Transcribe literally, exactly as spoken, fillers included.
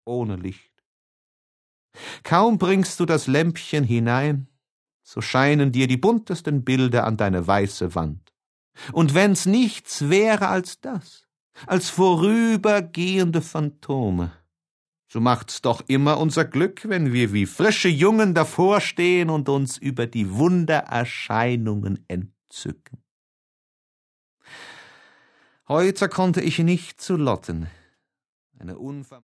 ohne Licht. Kaum bringst du das Lämpchen hinein, so scheinen dir die buntesten Bilder an deine weiße Wand. Und wenn's nichts wäre als das, als vorübergehende Phantome, so macht's doch immer unser Glück, wenn wir wie frische Jungen davor stehen und uns über die Wundererscheinungen entzücken. Heute konnte ich nicht zu Lotten. Eine Unver